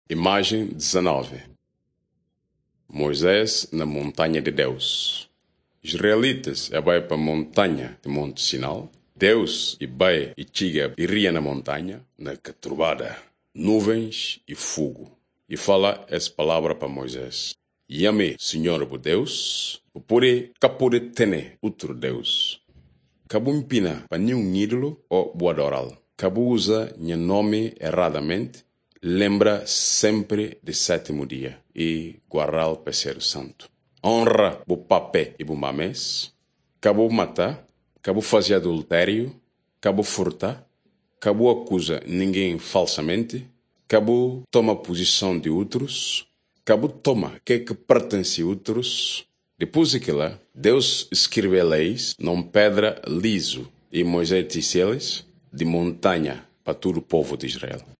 Imagem 19. Moisés na montanha de Deus. Israelitas vai para a montanha de Monte Sinai. Deus e Bai e Tiga iria na montanha, na catrubada, nuvens e fogo. E fala essa palavra para Moisés. Yame, Senhor o Deus, o pode capode tene outro Deus. Cabo impina para nenhum ídolo ou boadoral. Cabo usa meu nome erradamente. Lembra sempre do sétimo dia e guardar para ser santo. Honra o papé e o mamés. Cabo matar, cabo fazer adultério, cabo furtar, cabo acusa ninguém falsamente, cabo toma posição de outros, cabo toma que pertence a outros. Depois daquilo, Deus escreve leis numa pedra liso e Moisés disse eles de montanha para todo o povo de Israel.